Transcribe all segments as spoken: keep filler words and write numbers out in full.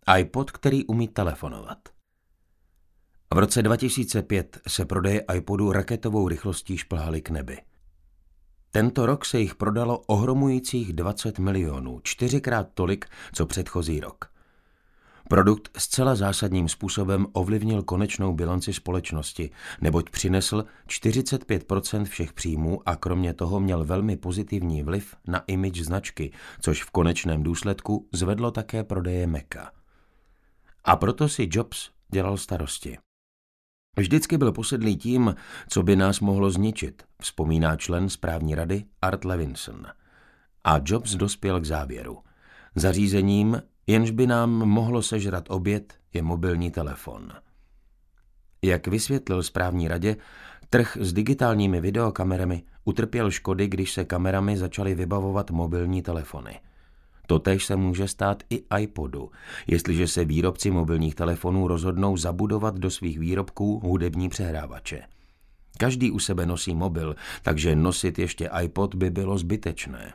iPod, který umí telefonovat. V roce dva tisíce pět se prodeje iPodu raketovou rychlostí šplhaly k nebi. Tento rok se jich prodalo ohromujících dvacet milionů, čtyřikrát tolik, co předchozí rok. Produkt zcela zásadním způsobem ovlivnil konečnou bilanci společnosti, neboť přinesl čtyřicet pět procent všech příjmů a kromě toho měl velmi pozitivní vliv na image značky, což v konečném důsledku zvedlo také prodeje Maca. A proto si Jobs dělal starosti. Vždycky byl posedlý tím, co by nás mohlo zničit, vzpomíná člen správní rady Art Levinson. A Jobs dospěl k závěru. Zařízením, jenž by nám mohlo sežrat oběd, je mobilní telefon. Jak vysvětlil správní radě, trh s digitálními videokamerami utrpěl škody, když se kamerami začaly vybavovat mobilní telefony. Totéž se může stát i iPodu, jestliže se výrobci mobilních telefonů rozhodnou zabudovat do svých výrobků hudební přehrávače. Každý u sebe nosí mobil, takže nosit ještě iPod by bylo zbytečné.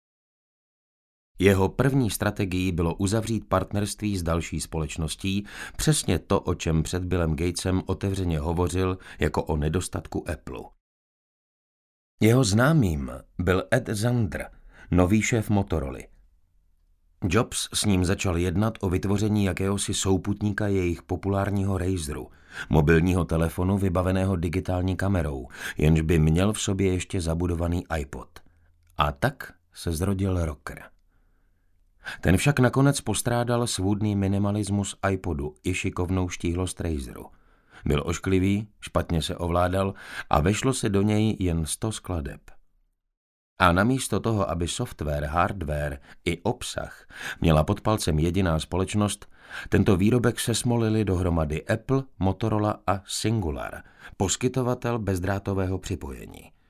Jeho první strategií bylo uzavřít partnerství s další společností, přesně to, o čem před Billem Gatesem otevřeně hovořil jako o nedostatku Apple. Jeho známým byl Ed Zander, nový šéf Motoroly. Jobs s ním začal jednat o vytvoření jakéhosi souputníka jejich populárního Razeru, mobilního telefonu vybaveného digitální kamerou, jenž by měl v sobě ještě zabudovaný iPod. A tak se zrodil rocker. Ten však nakonec postrádal svůdný minimalismus iPodu i šikovnou štíhlost Razeru. Byl ošklivý, špatně se ovládal a vešlo se do něj jen sto skladeb. A namísto toho, aby software, hardware i obsah měla pod palcem jediná společnost, tento výrobek sesmolili dohromady Apple, Motorola a Singular, poskytovatel bezdrátového připojení.